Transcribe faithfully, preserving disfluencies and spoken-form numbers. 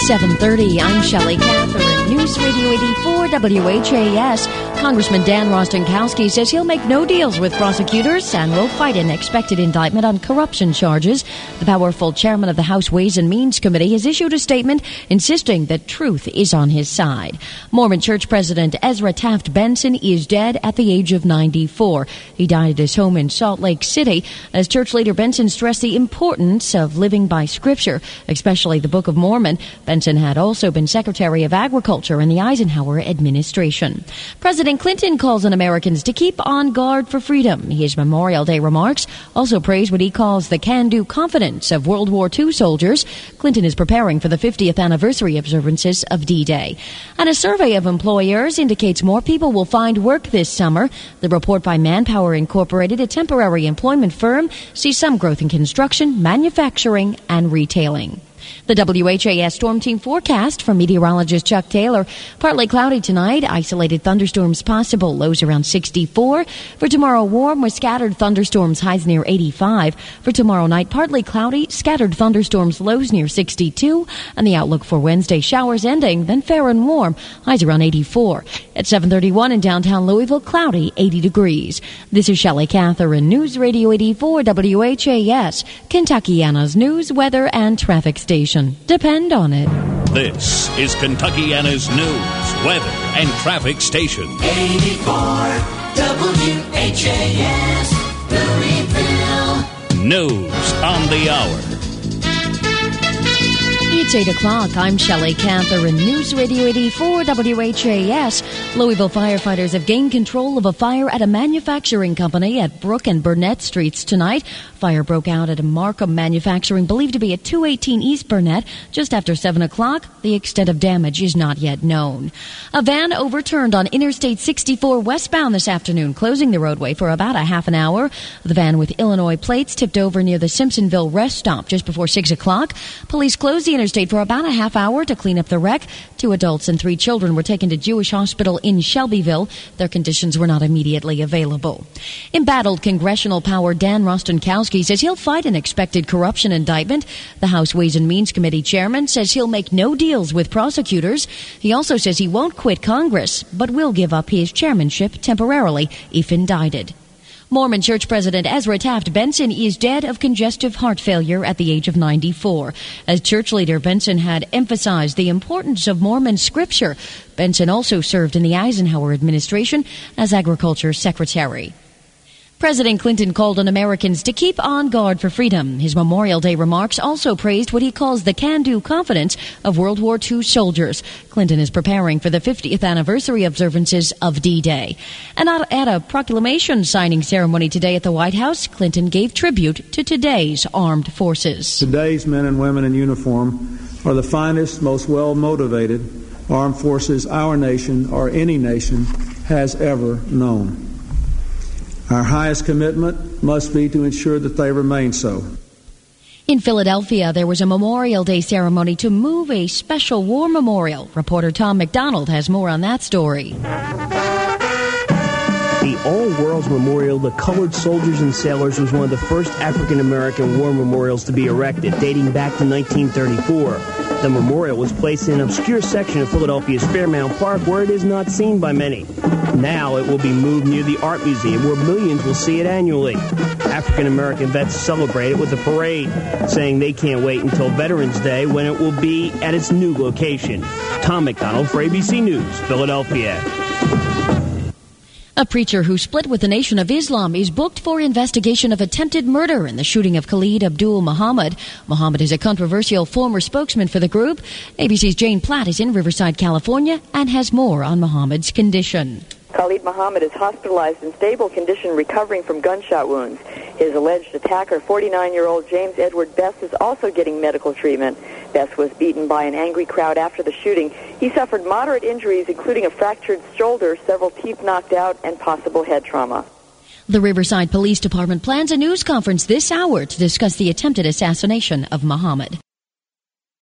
seven thirty, I'm Shelley Catherine, News Radio eighty-four W H A S. Congressman Dan Rostenkowski says he'll make no deals with prosecutors and will fight an expected indictment on corruption charges. The powerful chairman of the House Ways and Means Committee has issued a statement insisting that truth is on his side. Mormon Church President Ezra Taft Benson is dead at the age of ninety-four. He died at his home in Salt Lake City. As church leader, Benson stressed the importance of living by Scripture, especially the Book of Mormon. Benson had also been Secretary of Agriculture in the Eisenhower administration. President Clinton calls on Americans to keep on guard for freedom. His Memorial Day remarks also praise what he calls the can-do confidence of World War Two soldiers. Clinton is preparing for the fiftieth anniversary observances of D-Day. And a survey of employers indicates more people will find work this summer. The report by Manpower Incorporated, a temporary employment firm, sees some growth in construction, manufacturing, and retailing. The W H A S Storm Team forecast from meteorologist Chuck Taylor. Partly cloudy tonight, isolated thunderstorms possible, lows around sixty-four. For tomorrow, warm with scattered thunderstorms, highs near eighty-five. For tomorrow night, partly cloudy, scattered thunderstorms, lows near sixty-two. And the outlook for Wednesday, showers ending, then fair and warm, highs around eighty-four. At seven thirty-one in downtown Louisville, cloudy, eighty degrees. This is Shelley Catherine, News Radio eighty-four W H A S, Kentuckiana's news, weather, and traffic station. Depend on it. This is Kentuckiana's news, weather, and traffic station. eighty-four W H A S, Louisville. News on the hour. It's eight o'clock. I'm Shelley Catherine, News Radio eighty-four W H A S. Louisville firefighters have gained control of a fire at a manufacturing company at Brook and Burnett Streets tonight. Fire broke out at a Markham Manufacturing, believed to be at two eighteen East Burnett, just after seven o'clock. The extent of damage is not yet known. A van overturned on Interstate sixty-four westbound this afternoon, closing the roadway for about a half an hour. The van with Illinois plates tipped over near the Simpsonville rest stop just before six o'clock. Police closed the interstate for about a half hour to clean up the wreck. Two adults and three children were taken to Jewish Hospital in Shelbyville. Their conditions were not immediately available. Embattled congressional power Dan Rostenkowski says he'll fight an expected corruption indictment. The House Ways and Means Committee chairman says he'll make no deals with prosecutors. He also says he won't quit Congress, but will give up his chairmanship temporarily if indicted. Mormon Church President Ezra Taft Benson is dead of congestive heart failure at the age of ninety-four. As church leader, Benson had emphasized the importance of Mormon scripture. Benson also served in the Eisenhower administration as Agriculture Secretary. President Clinton called on Americans to keep on guard for freedom. His Memorial Day remarks also praised what he calls the can-do confidence of World War Two soldiers. Clinton is preparing for the fiftieth anniversary observances of D-Day. And at a proclamation signing ceremony today at the White House, Clinton gave tribute to today's armed forces. Today's men and women in uniform are the finest, most well-motivated armed forces our nation or any nation has ever known. Our highest commitment must be to ensure that they remain so. In Philadelphia, there was a Memorial Day ceremony to move a special war memorial. Reporter Tom McDonald has more on that story. The All Worlds Memorial to Colored Soldiers and Sailors was one of the first African-American war memorials to be erected, dating back to nineteen thirty-four. The memorial was placed in an obscure section of Philadelphia's Fairmount Park where it is not seen by many. Now it will be moved near the Art Museum where millions will see it annually. African-American vets celebrate it with a parade, saying they can't wait until Veterans Day when it will be at its new location. Tom McDonald for A B C News, Philadelphia. A preacher who split with the Nation of Islam is booked for investigation of attempted murder in the shooting of Khalid Abdul Muhammad. Muhammad is a controversial former spokesman for the group. A B C's Jane Platt is in Riverside, California, and has more on Muhammad's condition. Khalid Muhammad is hospitalized in stable condition, recovering from gunshot wounds. His alleged attacker, forty-nine-year-old James Edward Best, is also getting medical treatment. Best was beaten by an angry crowd after the shooting. He suffered moderate injuries, including a fractured shoulder, several teeth knocked out, and possible head trauma. The Riverside Police Department plans a news conference this hour to discuss the attempted assassination of Muhammad.